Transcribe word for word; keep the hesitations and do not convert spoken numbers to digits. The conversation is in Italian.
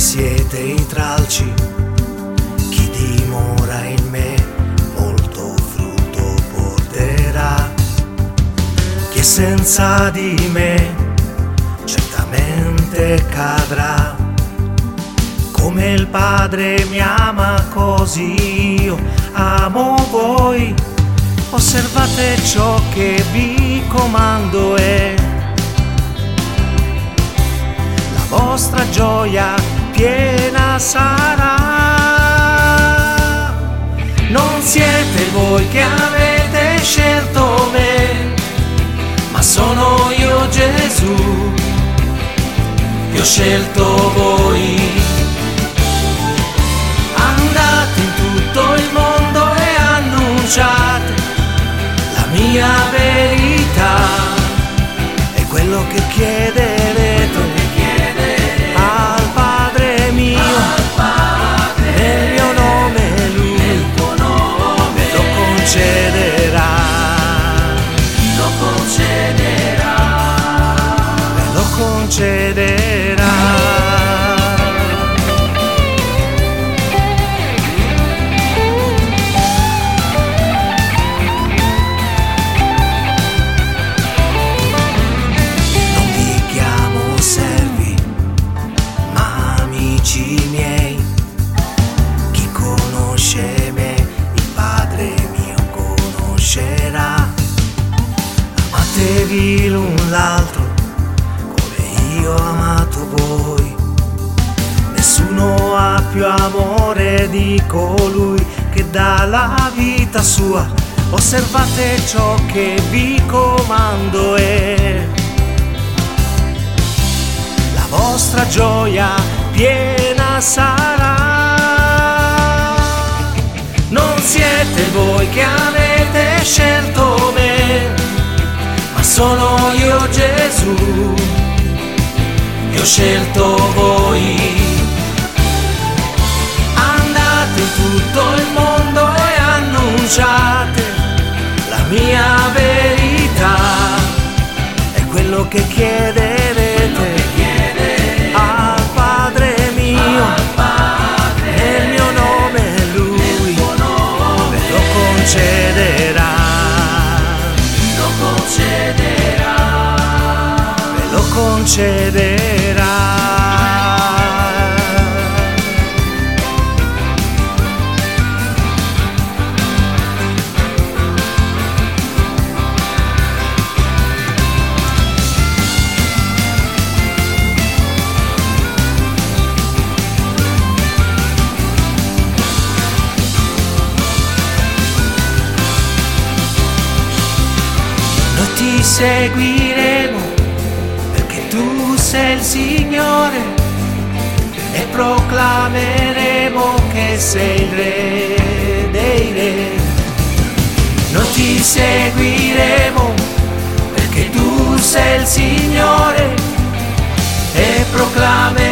siete i tralci, chi dimora in me molto frutto porterà. Chi è senza di me certamente cadrà. Come il Padre mi ama, così io amo voi. Osservate ciò che vi comando e la vostra gioia piena sarà. Non siete voi che avete scelto me, ma sono io Gesù che ho scelto voi. Andate in tutto il mondo e annunciate la mia verità. È quello che chiederete al Padre mio, nel mio nome Lui ve lo concederà. Lo concederà. Ve lo concederà. Miei, chi conosce me, il Padre mio conoscerà. Amatevi l'un l'altro come io ho amato voi. Nessuno ha più amore di colui che dà la vita sua. Osservate ciò che vi comando e la vostra gioia piena sarà. Non siete voi che avete scelto me, ma sono io Gesù che ho scelto voi. Andate in tutto il mondo e annunciate la mia verità. È quello che chiederete al Padre mio, nel mio nome Lui ve lo concederà. Lo concederà. Ve lo concederà. Noi ti seguiremo perché tu sei il Signore e proclameremo che sei il Re dei Re. Noi ti seguiremo perché tu sei il Signore e proclameremo